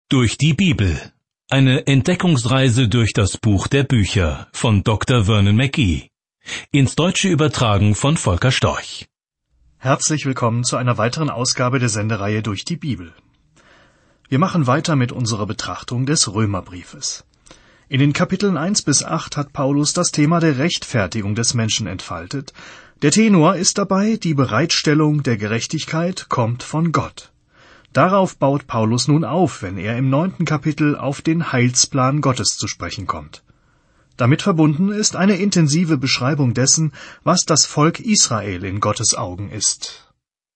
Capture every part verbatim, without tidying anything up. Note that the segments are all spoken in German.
Durch die Bibel. Eine Entdeckungsreise durch das Buch der Bücher von Doktor Vernon McGee. Ins Deutsche übertragen von Volker Storch. Herzlich willkommen zu einer weiteren Ausgabe der Sendereihe Durch die Bibel. Wir machen weiter mit unserer Betrachtung des Römerbriefes. In den Kapiteln eins bis acht hat Paulus das Thema der Rechtfertigung des Menschen entfaltet. Der Tenor ist dabei, die Bereitstellung der Gerechtigkeit kommt von Gott. Darauf baut Paulus nun auf, wenn er im neunten Kapitel auf den Heilsplan Gottes zu sprechen kommt. Damit verbunden ist eine intensive Beschreibung dessen, was das Volk Israel in Gottes Augen ist.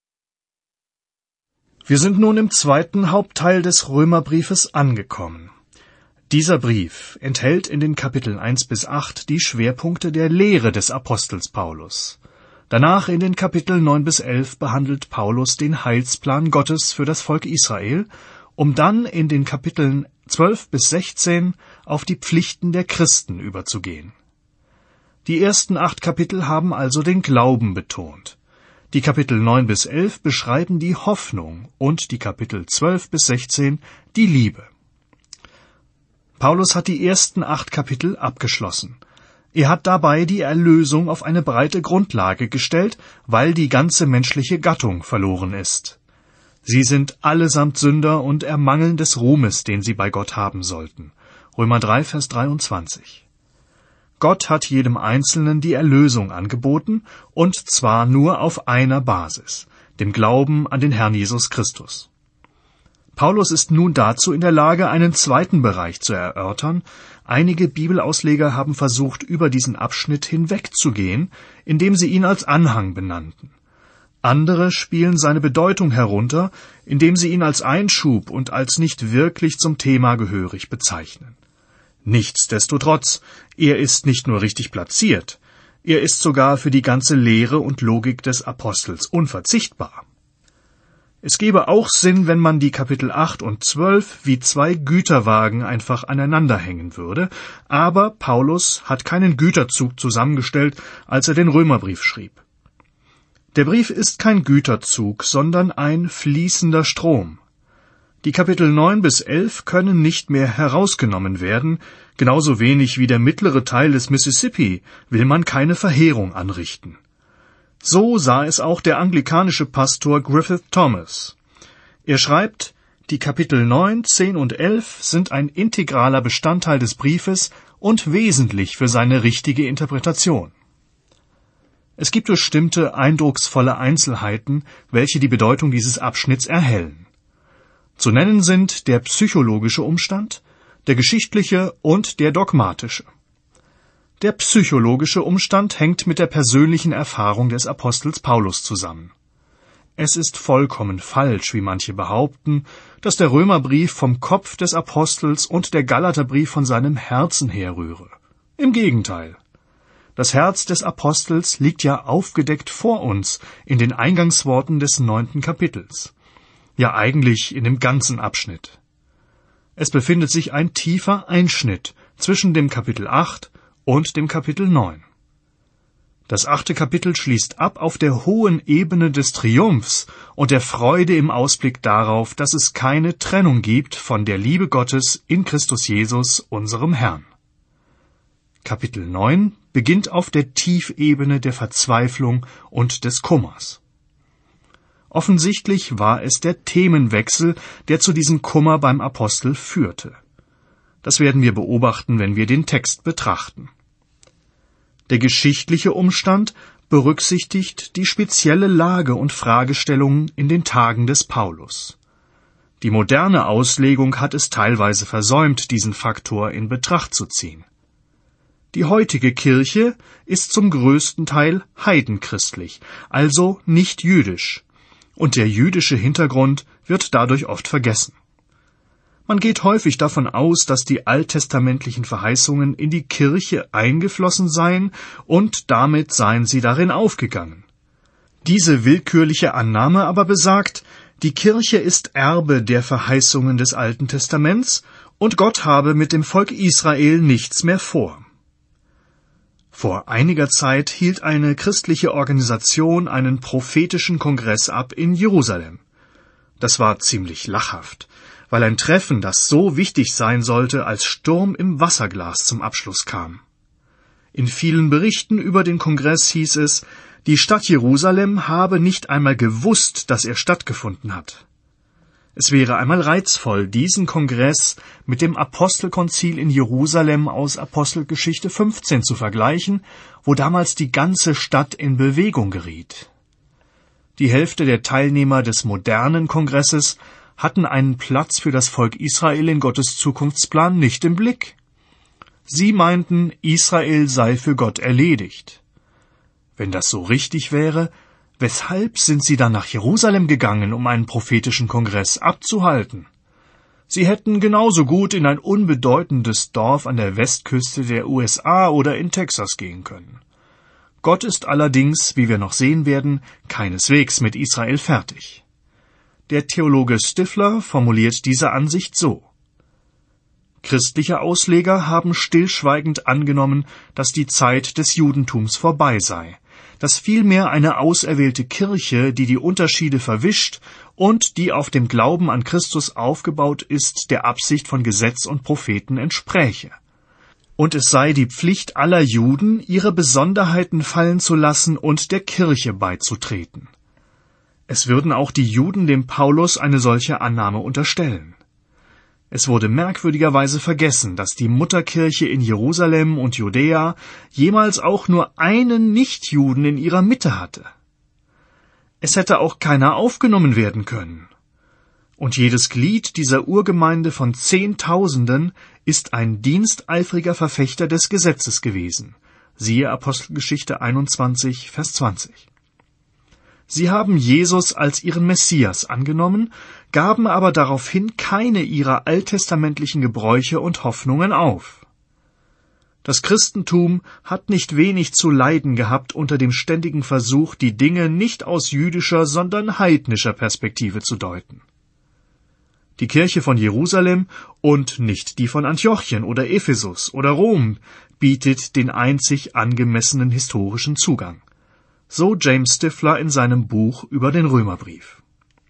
Wir sind nun im zweiten Hauptteil des Römerbriefes angekommen. Dieser Brief enthält in den Kapiteln eins bis acht die Schwerpunkte der Lehre des Apostels Paulus. Danach in den Kapiteln neun bis elf behandelt Paulus den Heilsplan Gottes für das Volk Israel, um dann in den Kapiteln zwölf bis sechzehn auf die Pflichten der Christen überzugehen. Die ersten acht Kapitel haben also den Glauben betont. Die Kapitel neun bis elf beschreiben die Hoffnung und die Kapitel zwölf bis sechzehn die Liebe. Paulus hat die ersten acht Kapitel abgeschlossen. Er hat dabei die Erlösung auf eine breite Grundlage gestellt, weil die ganze menschliche Gattung verloren ist. Sie sind allesamt Sünder und ermangeln des Ruhmes, den sie bei Gott haben sollten. Römer drei, Vers dreiundzwanzig. Gott hat jedem Einzelnen die Erlösung angeboten, und zwar nur auf einer Basis, dem Glauben an den Herrn Jesus Christus. Paulus ist nun dazu in der Lage, einen zweiten Bereich zu erörtern. Einige Bibelausleger haben versucht, über diesen Abschnitt hinwegzugehen, indem sie ihn als Anhang benannten. Andere spielen seine Bedeutung herunter, indem sie ihn als Einschub und als nicht wirklich zum Thema gehörig bezeichnen. Nichtsdestotrotz, er ist nicht nur richtig platziert, er ist sogar für die ganze Lehre und Logik des Apostels unverzichtbar. Es gäbe auch Sinn, wenn man die Kapitel acht und zwölf wie zwei Güterwagen einfach aneinander hängen würde, aber Paulus hat keinen Güterzug zusammengestellt, als er den Römerbrief schrieb. Der Brief ist kein Güterzug, sondern ein fließender Strom. Die Kapitel neun bis elf können nicht mehr herausgenommen werden, genauso wenig wie der mittlere Teil des Mississippi will man keine Verheerung anrichten. So sah es auch der anglikanische Pastor Griffith Thomas. Er schreibt, die Kapitel neun, zehn und elf sind ein integraler Bestandteil des Briefes und wesentlich für seine richtige Interpretation. Es gibt bestimmte eindrucksvolle Einzelheiten, welche die Bedeutung dieses Abschnitts erhellen. Zu nennen sind der psychologische Umstand, der geschichtliche und der dogmatische. Der psychologische Umstand hängt mit der persönlichen Erfahrung des Apostels Paulus zusammen. Es ist vollkommen falsch, wie manche behaupten, dass der Römerbrief vom Kopf des Apostels und der Galaterbrief von seinem Herzen herrühre. Im Gegenteil. Das Herz des Apostels liegt ja aufgedeckt vor uns in den Eingangsworten des neunten Kapitels. Ja, eigentlich in dem ganzen Abschnitt. Es befindet sich ein tiefer Einschnitt zwischen dem Kapitel acht und dem Kapitel neun. Das achte Kapitel schließt ab auf der hohen Ebene des Triumphs und der Freude im Ausblick darauf, dass es keine Trennung gibt von der Liebe Gottes in Christus Jesus, unserem Herrn. Kapitel neun beginnt auf der Tiefebene der Verzweiflung und des Kummers. Offensichtlich war es der Themenwechsel, der zu diesem Kummer beim Apostel führte. Das werden wir beobachten, wenn wir den Text betrachten. Der geschichtliche Umstand berücksichtigt die spezielle Lage und Fragestellungen in den Tagen des Paulus. Die moderne Auslegung hat es teilweise versäumt, diesen Faktor in Betracht zu ziehen. Die heutige Kirche ist zum größten Teil heidenchristlich, also nicht jüdisch, und der jüdische Hintergrund wird dadurch oft vergessen. Man geht häufig davon aus, dass die alttestamentlichen Verheißungen in die Kirche eingeflossen seien und damit seien sie darin aufgegangen. Diese willkürliche Annahme aber besagt, die Kirche ist Erbe der Verheißungen des Alten Testaments und Gott habe mit dem Volk Israel nichts mehr vor. Vor einiger Zeit hielt eine christliche Organisation einen prophetischen Kongress ab in Jerusalem. Das war ziemlich lachhaft, weil ein Treffen, das so wichtig sein sollte, als Sturm im Wasserglas zum Abschluss kam. In vielen Berichten über den Kongress hieß es, die Stadt Jerusalem habe nicht einmal gewusst, dass er stattgefunden hat. Es wäre einmal reizvoll, diesen Kongress mit dem Apostelkonzil in Jerusalem aus Apostelgeschichte fünfzehn zu vergleichen, wo damals die ganze Stadt in Bewegung geriet. Die Hälfte der Teilnehmer des modernen Kongresses hatten einen Platz für das Volk Israel in Gottes Zukunftsplan nicht im Blick. Sie meinten, Israel sei für Gott erledigt. Wenn das so richtig wäre, weshalb sind sie dann nach Jerusalem gegangen, um einen prophetischen Kongress abzuhalten? Sie hätten genauso gut in ein unbedeutendes Dorf an der Westküste der U S A oder in Texas gehen können. Gott ist allerdings, wie wir noch sehen werden, keineswegs mit Israel fertig. Der Theologe Stifler formuliert diese Ansicht so: Christliche Ausleger haben stillschweigend angenommen, dass die Zeit des Judentums vorbei sei, dass vielmehr eine auserwählte Kirche, die die Unterschiede verwischt und die auf dem Glauben an Christus aufgebaut ist, der Absicht von Gesetz und Propheten entspräche. Und es sei die Pflicht aller Juden, ihre Besonderheiten fallen zu lassen und der Kirche beizutreten. Es würden auch die Juden dem Paulus eine solche Annahme unterstellen. Es wurde merkwürdigerweise vergessen, dass die Mutterkirche in Jerusalem und Judäa jemals auch nur einen Nichtjuden in ihrer Mitte hatte. Es hätte auch keiner aufgenommen werden können. Und jedes Glied dieser Urgemeinde von Zehntausenden ist ein diensteifriger Verfechter des Gesetzes gewesen. Siehe Apostelgeschichte einundzwanzig, Vers zwanzig. Sie haben Jesus als ihren Messias angenommen, gaben aber daraufhin keine ihrer alttestamentlichen Gebräuche und Hoffnungen auf. Das Christentum hat nicht wenig zu leiden gehabt unter dem ständigen Versuch, die Dinge nicht aus jüdischer, sondern heidnischer Perspektive zu deuten. Die Kirche von Jerusalem und nicht die von Antiochien oder Ephesus oder Rom bietet den einzig angemessenen historischen Zugang. So James Stifler in seinem Buch über den Römerbrief.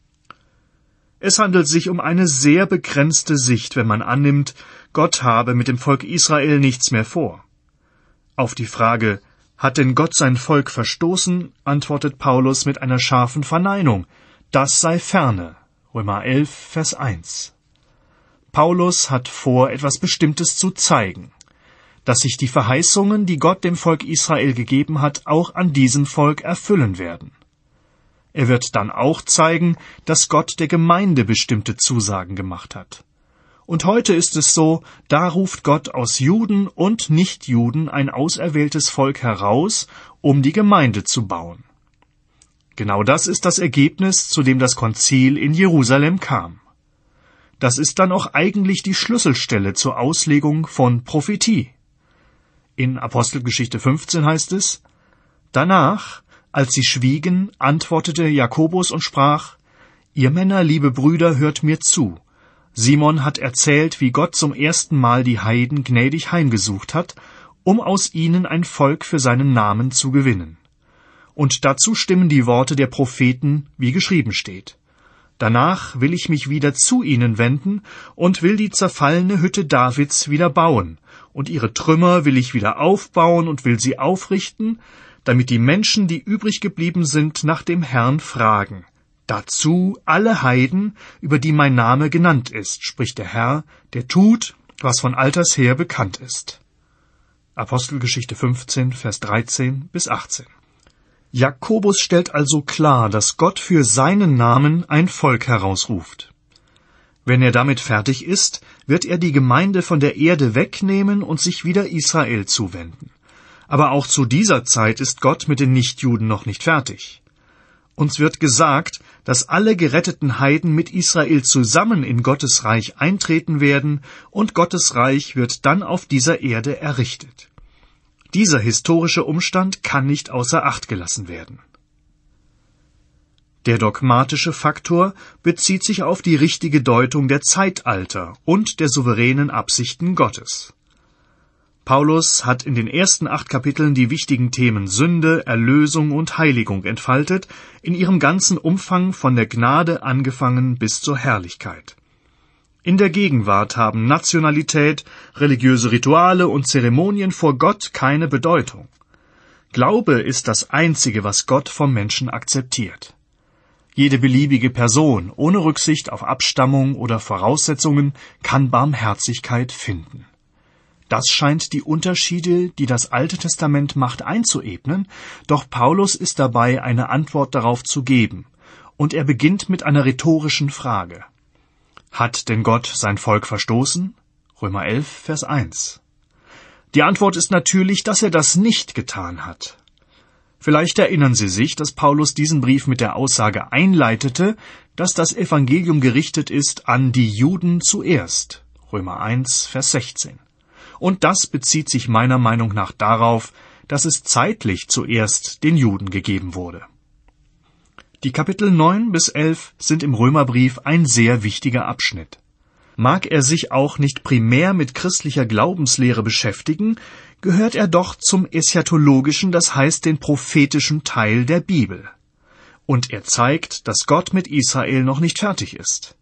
Es handelt sich um eine sehr begrenzte Sicht, wenn man annimmt, Gott habe mit dem Volk Israel nichts mehr vor. Auf die Frage, hat denn Gott sein Volk verstoßen, antwortet Paulus mit einer scharfen Verneinung, das sei ferne. Römer elf, Vers eins. Paulus hat vor, etwas Bestimmtes zu zeigen, dass sich die Verheißungen, die Gott dem Volk Israel gegeben hat, auch an diesem Volk erfüllen werden. Er wird dann auch zeigen, dass Gott der Gemeinde bestimmte Zusagen gemacht hat. Und heute ist es so, da ruft Gott aus Juden und Nichtjuden ein auserwähltes Volk heraus, um die Gemeinde zu bauen. Genau das ist das Ergebnis, zu dem das Konzil in Jerusalem kam. Das ist dann auch eigentlich die Schlüsselstelle zur Auslegung von Prophetie. In Apostelgeschichte fünfzehn heißt es, danach, als sie schwiegen, antwortete Jakobus und sprach, ihr Männer, liebe Brüder, hört mir zu. Simon hat erzählt, wie Gott zum ersten Mal die Heiden gnädig heimgesucht hat, um aus ihnen ein Volk für seinen Namen zu gewinnen. Und dazu stimmen die Worte der Propheten, wie geschrieben steht. Danach will ich mich wieder zu ihnen wenden und will die zerfallene Hütte Davids wieder bauen, und ihre Trümmer will ich wieder aufbauen und will sie aufrichten, damit die Menschen, die übrig geblieben sind, nach dem Herrn fragen. Dazu alle Heiden, über die mein Name genannt ist, spricht der Herr, der tut, was von alters her bekannt ist. Apostelgeschichte fünfzehn, Vers dreizehn bis achtzehn. Jakobus stellt also klar, dass Gott für seinen Namen ein Volk herausruft. Wenn er damit fertig ist, wird er die Gemeinde von der Erde wegnehmen und sich wieder Israel zuwenden. Aber auch zu dieser Zeit ist Gott mit den Nichtjuden noch nicht fertig. Uns wird gesagt, dass alle geretteten Heiden mit Israel zusammen in Gottes Reich eintreten werden und Gottes Reich wird dann auf dieser Erde errichtet. Dieser historische Umstand kann nicht außer Acht gelassen werden. Der dogmatische Faktor bezieht sich auf die richtige Deutung der Zeitalter und der souveränen Absichten Gottes. Paulus hat in den ersten acht Kapiteln die wichtigen Themen Sünde, Erlösung und Heiligung entfaltet, in ihrem ganzen Umfang von der Gnade angefangen bis zur Herrlichkeit. In der Gegenwart haben Nationalität, religiöse Rituale und Zeremonien vor Gott keine Bedeutung. Glaube ist das Einzige, was Gott vom Menschen akzeptiert. Jede beliebige Person, ohne Rücksicht auf Abstammung oder Voraussetzungen, kann Barmherzigkeit finden. Das scheint die Unterschiede, die das Alte Testament macht, einzuebnen, doch Paulus ist dabei, eine Antwort darauf zu geben, und er beginnt mit einer rhetorischen Frage. Hat denn Gott sein Volk verstoßen? Römer elf, Vers eins. Die Antwort ist natürlich, dass er das nicht getan hat. Vielleicht erinnern Sie sich, dass Paulus diesen Brief mit der Aussage einleitete, dass das Evangelium gerichtet ist an die Juden zuerst. Römer eins, Vers sechzehn. Und das bezieht sich meiner Meinung nach darauf, dass es zeitlich zuerst den Juden gegeben wurde. Die Kapitel neun bis elf sind im Römerbrief ein sehr wichtiger Abschnitt. Mag er sich auch nicht primär mit christlicher Glaubenslehre beschäftigen, gehört er doch zum eschatologischen, das heißt den prophetischen Teil der Bibel. Und er zeigt, dass Gott mit Israel noch nicht fertig ist.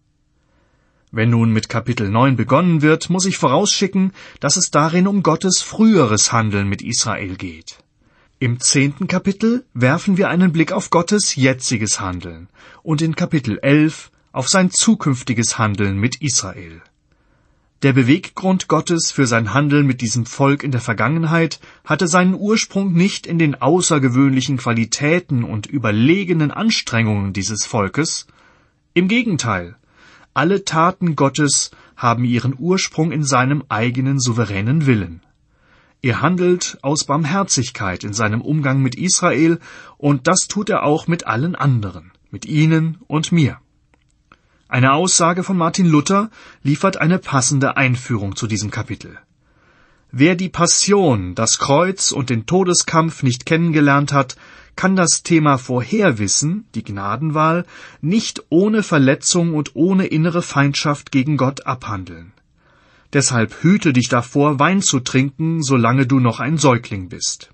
Wenn nun mit Kapitel neun begonnen wird, muss ich vorausschicken, dass es darin um Gottes früheres Handeln mit Israel geht. Im zehnten Kapitel werfen wir einen Blick auf Gottes jetziges Handeln und in Kapitel elf auf sein zukünftiges Handeln mit Israel. Der Beweggrund Gottes für sein Handeln mit diesem Volk in der Vergangenheit hatte seinen Ursprung nicht in den außergewöhnlichen Qualitäten und überlegenen Anstrengungen dieses Volkes. Im Gegenteil, alle Taten Gottes haben ihren Ursprung in seinem eigenen souveränen Willen. Er handelt aus Barmherzigkeit in seinem Umgang mit Israel, und das tut er auch mit allen anderen, mit Ihnen und mir. Eine Aussage von Martin Luther liefert eine passende Einführung zu diesem Kapitel. Wer die Passion, das Kreuz und den Todeskampf nicht kennengelernt hat, kann das Thema Vorherwissen, die Gnadenwahl, nicht ohne Verletzung und ohne innere Feindschaft gegen Gott abhandeln. Deshalb hüte dich davor, Wein zu trinken, solange du noch ein Säugling bist.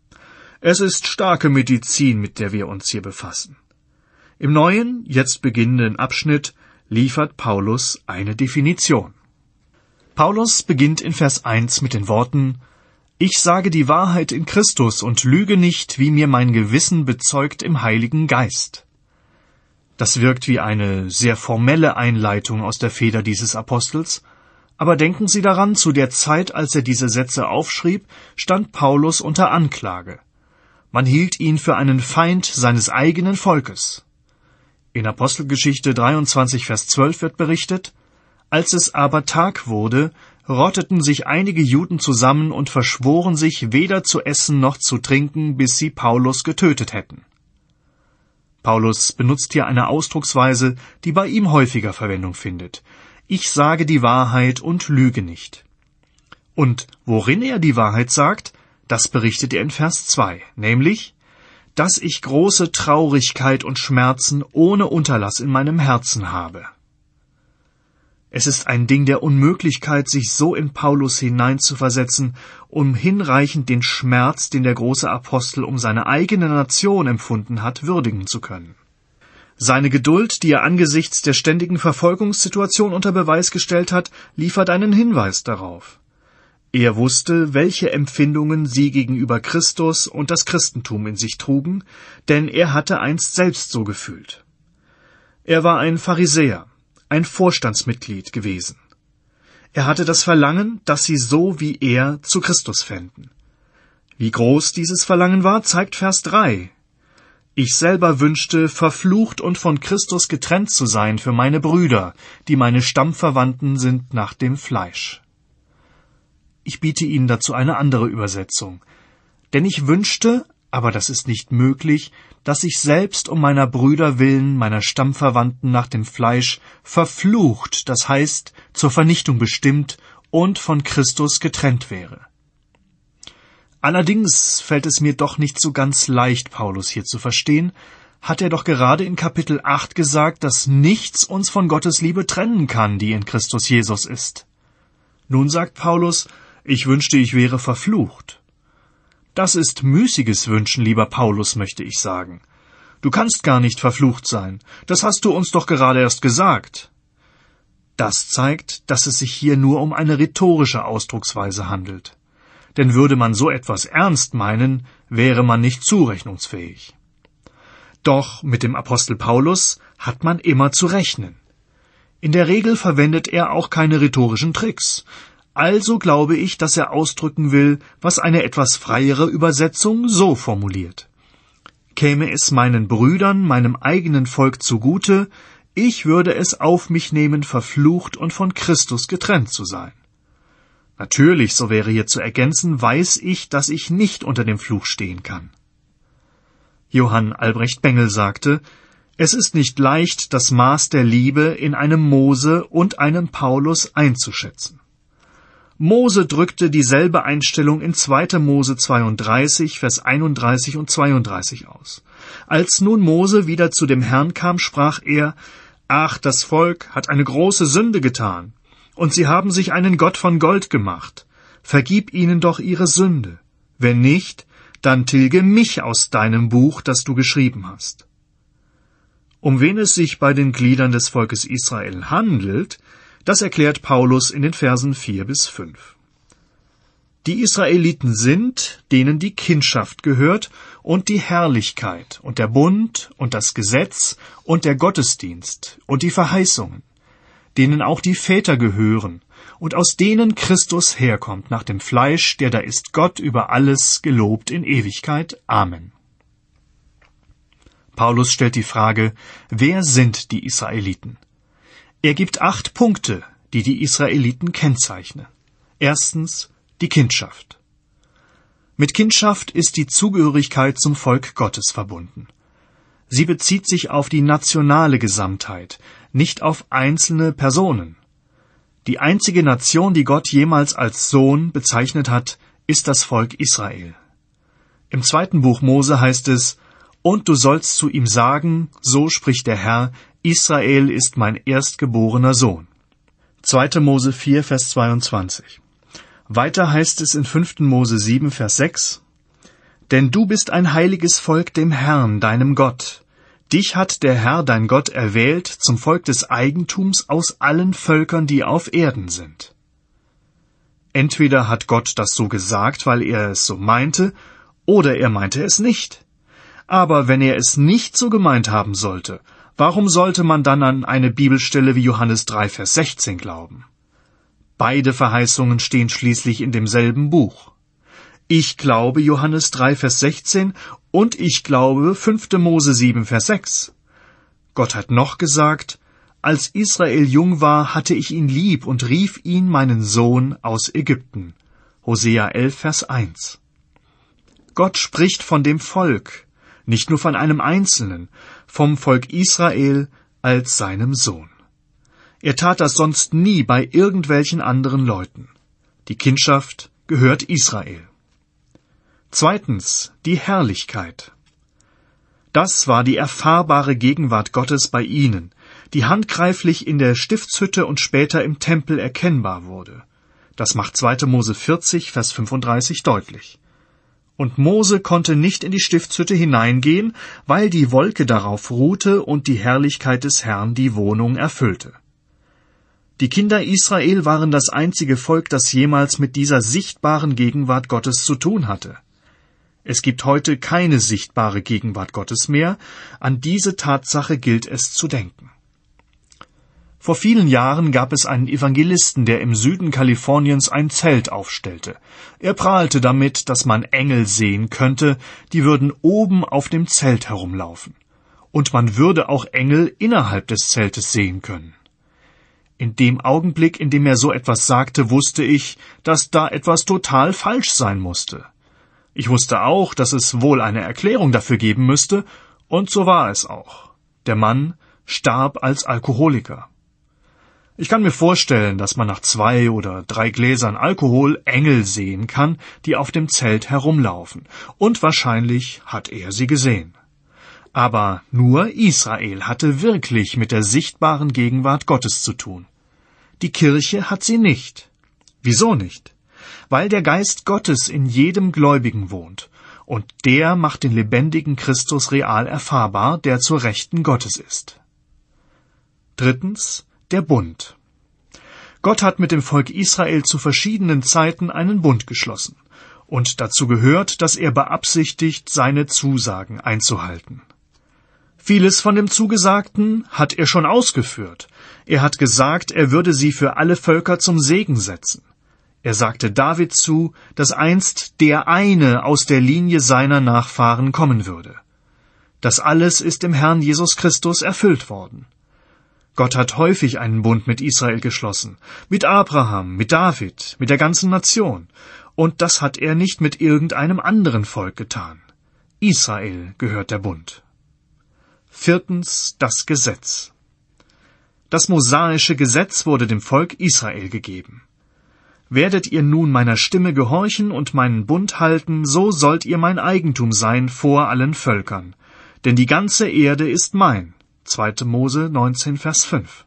Es ist starke Medizin, mit der wir uns hier befassen. Im neuen, jetzt beginnenden Abschnitt liefert Paulus eine Definition. Paulus beginnt in Vers eins mit den Worten: Ich sage die Wahrheit in Christus und lüge nicht, wie mir mein Gewissen bezeugt im Heiligen Geist. Das wirkt wie eine sehr formelle Einleitung aus der Feder dieses Apostels, aber denken Sie daran, zu der Zeit, als er diese Sätze aufschrieb, stand Paulus unter Anklage. Man hielt ihn für einen Feind seines eigenen Volkes. In Apostelgeschichte dreiundzwanzig, Vers zwölf wird berichtet: Als es aber Tag wurde, rotteten sich einige Juden zusammen und verschworen sich, weder zu essen noch zu trinken, bis sie Paulus getötet hätten. Paulus benutzt hier eine Ausdrucksweise, die bei ihm häufiger Verwendung findet. Ich sage die Wahrheit und lüge nicht. Und worin er die Wahrheit sagt, das berichtet er in Vers zwei, nämlich: dass ich große Traurigkeit und Schmerzen ohne Unterlass in meinem Herzen habe. Es ist ein Ding der Unmöglichkeit, sich so in Paulus hineinzuversetzen, um hinreichend den Schmerz, den der große Apostel um seine eigene Nation empfunden hat, würdigen zu können. Seine Geduld, die er angesichts der ständigen Verfolgungssituation unter Beweis gestellt hat, liefert einen Hinweis darauf. Er wusste, welche Empfindungen sie gegenüber Christus und das Christentum in sich trugen, denn er hatte einst selbst so gefühlt. Er war ein Pharisäer, ein Vorstandsmitglied gewesen. Er hatte das Verlangen, dass sie so wie er zu Christus fänden. Wie groß dieses Verlangen war, zeigt Vers drei. Ich selber wünschte, verflucht und von Christus getrennt zu sein für meine Brüder, die meine Stammverwandten sind nach dem Fleisch. Ich biete Ihnen dazu eine andere Übersetzung. Denn ich wünschte, aber das ist nicht möglich, dass ich selbst um meiner Brüder willen, meiner Stammverwandten nach dem Fleisch, verflucht, das heißt, zur Vernichtung bestimmt und von Christus getrennt wäre. Allerdings fällt es mir doch nicht so ganz leicht, Paulus hier zu verstehen, hat er doch gerade in Kapitel acht gesagt, dass nichts uns von Gottes Liebe trennen kann, die in Christus Jesus ist. Nun sagt Paulus: Ich wünschte, ich wäre verflucht. Das ist müßiges Wünschen, lieber Paulus, möchte ich sagen. Du kannst gar nicht verflucht sein. Das hast du uns doch gerade erst gesagt. Das zeigt, dass es sich hier nur um eine rhetorische Ausdrucksweise handelt. Denn würde man so etwas ernst meinen, wäre man nicht zurechnungsfähig. Doch mit dem Apostel Paulus hat man immer zu rechnen. In der Regel verwendet er auch keine rhetorischen Tricks. Also glaube ich, dass er ausdrücken will, was eine etwas freiere Übersetzung so formuliert: Käme es meinen Brüdern, meinem eigenen Volk zugute, ich würde es auf mich nehmen, verflucht und von Christus getrennt zu sein. Natürlich, so wäre hier zu ergänzen, weiß ich, dass ich nicht unter dem Fluch stehen kann. Johann Albrecht Bengel sagte, es ist nicht leicht, das Maß der Liebe in einem Mose und einem Paulus einzuschätzen. Mose drückte dieselbe Einstellung in zweiter Mose zweiunddreißig, Vers einunddreißig und zweiunddreißig aus. Als nun Mose wieder zu dem Herrn kam, sprach er, »Ach, das Volk hat eine große Sünde getan, und sie haben sich einen Gott von Gold gemacht. Vergib ihnen doch ihre Sünde. Wenn nicht, dann tilge mich aus deinem Buch, das du geschrieben hast.« Um wen es sich bei den Gliedern des Volkes Israel handelt, das erklärt Paulus in den Versen vier bis fünf. Die Israeliten sind, denen die Kindschaft gehört und die Herrlichkeit und der Bund und das Gesetz und der Gottesdienst und die Verheißungen, denen auch die Väter gehören und aus denen Christus herkommt nach dem Fleisch, der da ist Gott über alles gelobt in Ewigkeit. Amen. Paulus stellt die Frage, wer sind die Israeliten? Er gibt acht Punkte, die die Israeliten kennzeichnen. Erstens die Kindschaft. Mit Kindschaft ist die Zugehörigkeit zum Volk Gottes verbunden. Sie bezieht sich auf die nationale Gesamtheit, nicht auf einzelne Personen. Die einzige Nation, die Gott jemals als Sohn bezeichnet hat, ist das Volk Israel. Im zweiten Buch Mose heißt es, »Und du sollst zu ihm sagen, so spricht der Herr, Israel ist mein erstgeborener Sohn.« zweiter Mose vier, Vers zweiundzwanzig. Weiter heißt es in fünfter Mose sieben, Vers sechs, »Denn du bist ein heiliges Volk dem Herrn, deinem Gott. Dich hat der Herr, dein Gott, erwählt zum Volk des Eigentums aus allen Völkern, die auf Erden sind.« Entweder hat Gott das so gesagt, weil er es so meinte, oder er meinte es nicht. Aber wenn er es nicht so gemeint haben sollte, warum sollte man dann an eine Bibelstelle wie Johannes drei, Vers sechzehn glauben? Beide Verheißungen stehen schließlich in demselben Buch. Ich glaube Johannes drei, Vers sechzehn und ich glaube fünfter Mose sieben, Vers sechs. Gott hat noch gesagt, als Israel jung war, hatte ich ihn lieb und rief ihn meinen Sohn aus Ägypten. Hosea elf, Vers eins. Gott spricht von dem Volk, nicht nur von einem Einzelnen, vom Volk Israel als seinem Sohn. Er tat das sonst nie bei irgendwelchen anderen Leuten. Die Kindschaft gehört Israel. Zweitens, die Herrlichkeit. Das war die erfahrbare Gegenwart Gottes bei ihnen, die handgreiflich in der Stiftshütte und später im Tempel erkennbar wurde. Das macht zweiter Mose vierzig, Vers fünfunddreißig deutlich. Und Mose konnte nicht in die Stiftshütte hineingehen, weil die Wolke darauf ruhte und die Herrlichkeit des Herrn die Wohnung erfüllte. Die Kinder Israel waren das einzige Volk, das jemals mit dieser sichtbaren Gegenwart Gottes zu tun hatte. Es gibt heute keine sichtbare Gegenwart Gottes mehr, an diese Tatsache gilt es zu denken. Vor vielen Jahren gab es einen Evangelisten, der im Süden Kaliforniens ein Zelt aufstellte. Er prahlte damit, dass man Engel sehen könnte, die würden oben auf dem Zelt herumlaufen. Und man würde auch Engel innerhalb des Zeltes sehen können. In dem Augenblick, in dem er so etwas sagte, wusste ich, dass da etwas total falsch sein musste. Ich wusste auch, dass es wohl eine Erklärung dafür geben müsste, und so war es auch. Der Mann starb als Alkoholiker. Ich kann mir vorstellen, dass man nach zwei oder drei Gläsern Alkohol Engel sehen kann, die auf dem Zelt herumlaufen. Und wahrscheinlich hat er sie gesehen. Aber nur Israel hatte wirklich mit der sichtbaren Gegenwart Gottes zu tun. Die Kirche hat sie nicht. Wieso nicht? Weil der Geist Gottes in jedem Gläubigen wohnt. Und der macht den lebendigen Christus real erfahrbar, der zur Rechten Gottes ist. Drittens, der Bund. Gott hat mit dem Volk Israel zu verschiedenen Zeiten einen Bund geschlossen. Und dazu gehört, dass er beabsichtigt, seine Zusagen einzuhalten. Vieles von dem Zugesagten hat er schon ausgeführt. Er hat gesagt, er würde sie für alle Völker zum Segen setzen. Er sagte David zu, dass einst der eine aus der Linie seiner Nachfahren kommen würde. Das alles ist im Herrn Jesus Christus erfüllt worden. Gott hat häufig einen Bund mit Israel geschlossen, mit Abraham, mit David, mit der ganzen Nation. Und das hat er nicht mit irgendeinem anderen Volk getan. Israel gehört der Bund. Viertens, das Gesetz. Das mosaische Gesetz wurde dem Volk Israel gegeben. Werdet ihr nun meiner Stimme gehorchen und meinen Bund halten, so sollt ihr mein Eigentum sein vor allen Völkern. Denn die ganze Erde ist mein. zweite Mose neunzehn, Vers fünf.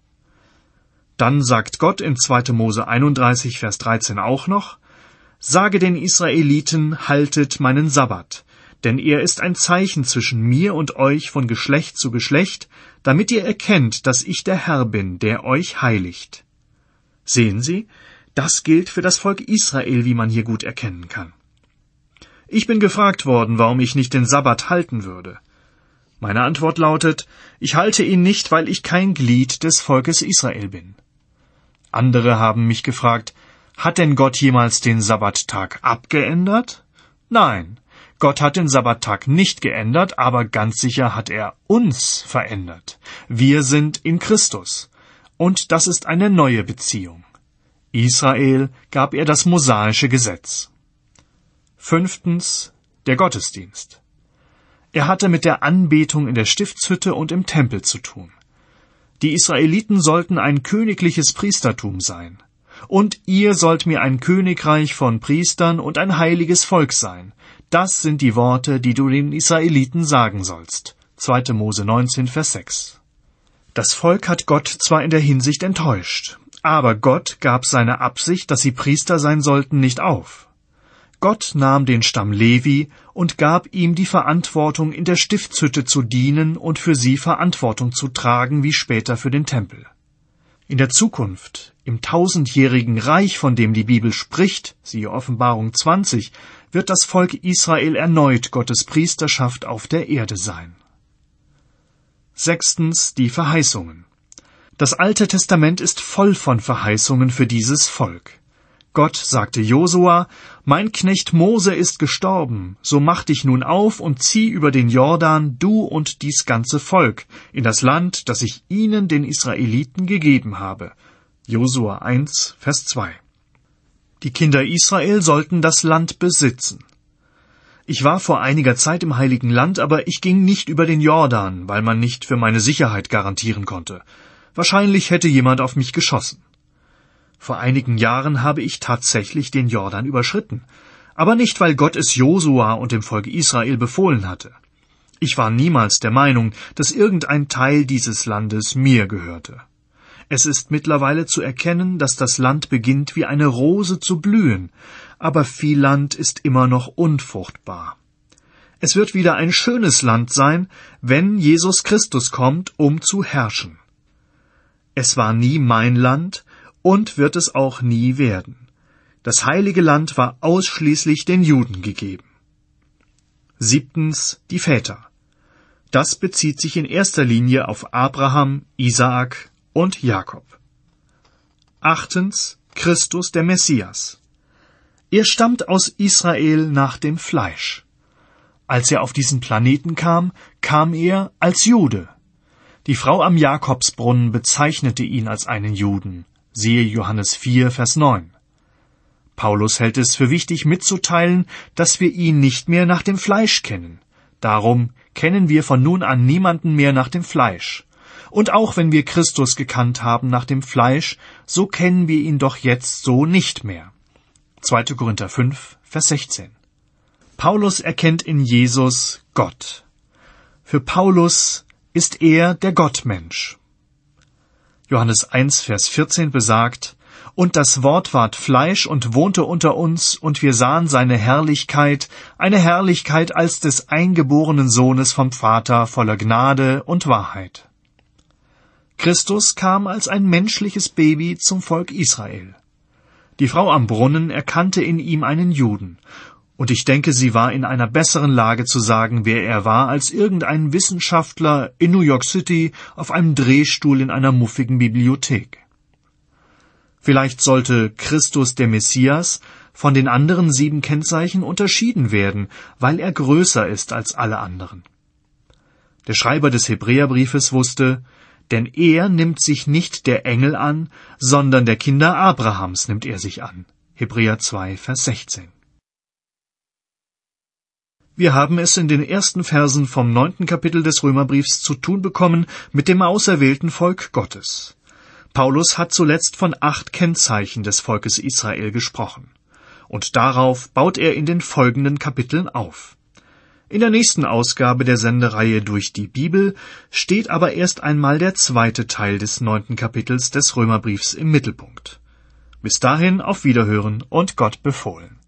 Dann sagt Gott in zweite Mose einunddreißig, Vers dreizehn auch noch: Sage den Israeliten, haltet meinen Sabbat, denn er ist ein Zeichen zwischen mir und euch von Geschlecht zu Geschlecht, damit ihr erkennt, dass ich der Herr bin, der euch heiligt. Sehen Sie, das gilt für das Volk Israel, wie man hier gut erkennen kann. Ich bin gefragt worden, warum ich nicht den Sabbat halten würde. Meine Antwort lautet, ich halte ihn nicht, weil ich kein Glied des Volkes Israel bin. Andere haben mich gefragt, hat denn Gott jemals den Sabbattag abgeändert? Nein, Gott hat den Sabbattag nicht geändert, aber ganz sicher hat er uns verändert. Wir sind in Christus. Und das ist eine neue Beziehung. Israel gab er das mosaische Gesetz. Fünftens, der Gottesdienst. Er hatte mit der Anbetung in der Stiftshütte und im Tempel zu tun. Die Israeliten sollten ein königliches Priestertum sein. Und ihr sollt mir ein Königreich von Priestern und ein heiliges Volk sein. Das sind die Worte, die du den Israeliten sagen sollst. zweite Mose neunzehn, Vers sechs. Das Volk hat Gott zwar in der Hinsicht enttäuscht, aber Gott gab seine Absicht, dass sie Priester sein sollten, nicht auf. Gott nahm den Stamm Levi und gab ihm die Verantwortung, in der Stiftshütte zu dienen und für sie Verantwortung zu tragen, wie später für den Tempel. In der Zukunft, im tausendjährigen Reich, von dem die Bibel spricht, siehe Offenbarung zwanzig, wird das Volk Israel erneut Gottes Priesterschaft auf der Erde sein. Sechstens, die Verheißungen. Das Alte Testament ist voll von Verheißungen für dieses Volk. Gott sagte Josua, mein Knecht Mose ist gestorben, so mach dich nun auf und zieh über den Jordan, du und dies ganze Volk, in das Land, das ich ihnen, den Israeliten, gegeben habe. Josua eins, Vers zwei. Die Kinder Israel sollten das Land besitzen. Ich war vor einiger Zeit im Heiligen Land, aber ich ging nicht über den Jordan, weil man nicht für meine Sicherheit garantieren konnte. Wahrscheinlich hätte jemand auf mich geschossen. Vor einigen Jahren habe ich tatsächlich den Jordan überschritten, aber nicht, weil Gott es Josua und dem Volk Israel befohlen hatte. Ich war niemals der Meinung, dass irgendein Teil dieses Landes mir gehörte. Es ist mittlerweile zu erkennen, dass das Land beginnt wie eine Rose zu blühen, aber viel Land ist immer noch unfruchtbar. Es wird wieder ein schönes Land sein, wenn Jesus Christus kommt, um zu herrschen. Es war nie mein Land und wird es auch nie werden. Das heilige Land war ausschließlich den Juden gegeben. Siebtens, die Väter. Das bezieht sich in erster Linie auf Abraham, Isaak und Jakob. Achtens, Christus der Messias. Er stammt aus Israel nach dem Fleisch. Als er auf diesen Planeten kam, kam er als Jude. Die Frau am Jakobsbrunnen bezeichnete ihn als einen Juden. Siehe Johannes vier, Vers neun. Paulus hält es für wichtig mitzuteilen, dass wir ihn nicht mehr nach dem Fleisch kennen. Darum kennen wir von nun an niemanden mehr nach dem Fleisch. Und auch wenn wir Christus gekannt haben nach dem Fleisch, so kennen wir ihn doch jetzt so nicht mehr. zweite Korinther fünf, Vers sechzehn. Paulus erkennt in Jesus Gott. Für Paulus ist er der Gottmensch. Johannes eins, Vers vierzehn besagt, und das Wort ward Fleisch und wohnte unter uns, und wir sahen seine Herrlichkeit, eine Herrlichkeit als des eingeborenen Sohnes vom Vater, voller Gnade und Wahrheit. Christus kam als ein menschliches Baby zum Volk Israel. Die Frau am Brunnen erkannte in ihm einen Juden, und ich denke, sie war in einer besseren Lage zu sagen, wer er war, als irgendein Wissenschaftler in New York City auf einem Drehstuhl in einer muffigen Bibliothek. Vielleicht sollte Christus der Messias von den anderen sieben Kennzeichen unterschieden werden, weil er größer ist als alle anderen. Der Schreiber des Hebräerbriefes wusste, denn er nimmt sich nicht der Engel an, sondern der Kinder Abrahams nimmt er sich an. Hebräer zwei, Vers sechzehn. Wir haben es in den ersten Versen vom neunten Kapitel des Römerbriefs zu tun bekommen mit dem auserwählten Volk Gottes. Paulus hat zuletzt von acht Kennzeichen des Volkes Israel gesprochen. Und darauf baut er in den folgenden Kapiteln auf. In der nächsten Ausgabe der Sendereihe Durch die Bibel steht aber erst einmal der zweite Teil des neunten Kapitels des Römerbriefs im Mittelpunkt. Bis dahin auf Wiederhören und Gott befohlen.